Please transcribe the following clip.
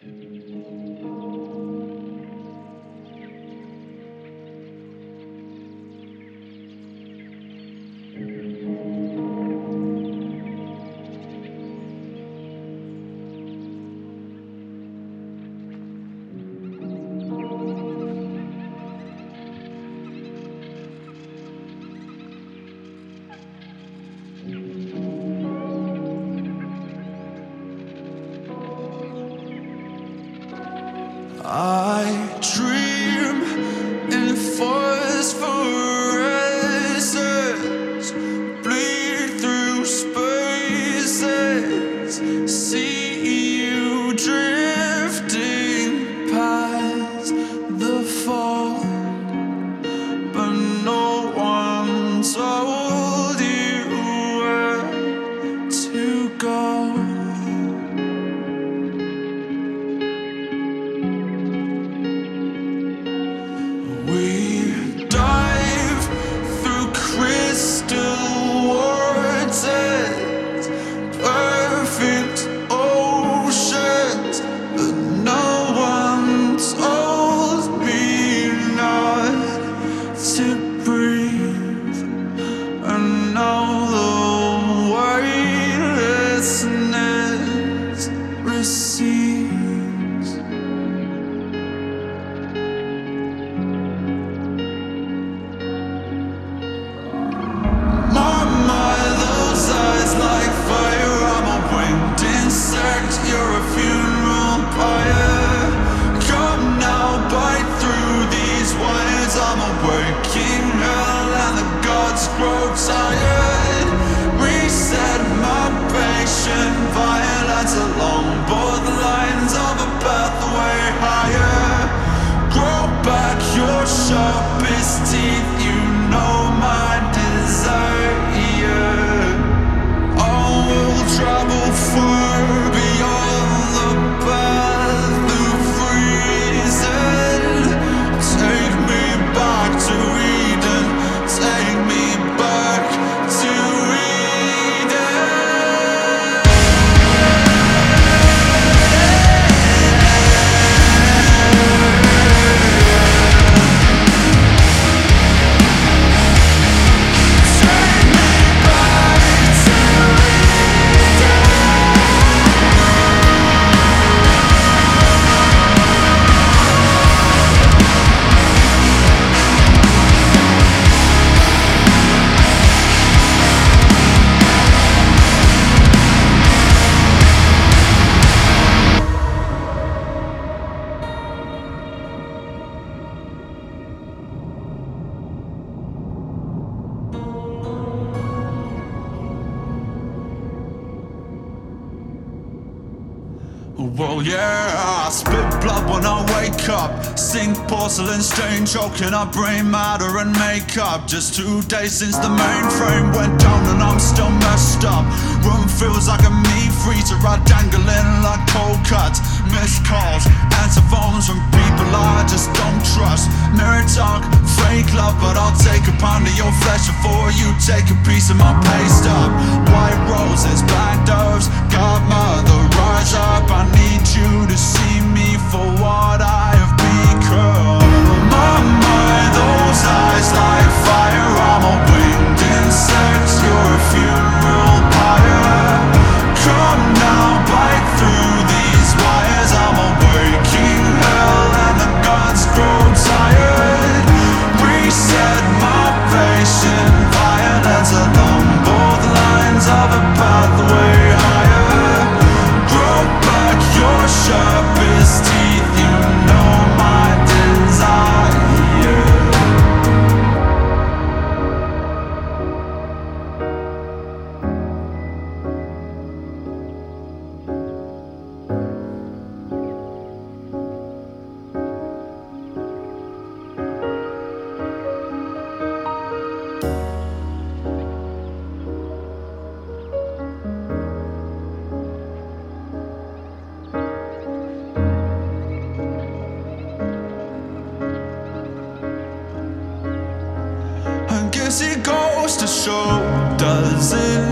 I dream in phosphorescence, bleed through spaces, see you drifting past the fall, but no one told you where to go. We dive through crystal waters, perfect oceans, but no one told me not to breathe. And now the weightlessness recedes. Like fire, I'm a winged insect, you're a funeral pyre. Come now, bite through these wires, I'm a waking hell and the gods grow tired. Reset my patient violence along both lines of a pathway higher. Grow back your sharpest teeth, you know my desire. Travel far beyond the path of reason. Take me back to Eden. Take me back to well, yeah, I spit blood when I wake up. Sink porcelain stain, choking up brain matter and makeup. Just 2 days since the mainframe went down and I'm still messed up. Room feels like a meat freezer, I dangling like cold cuts. Missed calls, answer phones from people I just don't trust. Mirror talk, fake love, but I'll take a pound of your flesh before you take a piece of my pay stub. White roses, black doves, godmother, rise up. I need you to see me for what I have become. Those eyes like fire, I'm a winged insect, you're a funeral pyre. Come now, bite through these wires, I'm a waking hell and the gods grow tired. Reset my patient violence along both lines of a pathway higher. Grow back your sharpest teeth, you know my desire. It goes to show, does it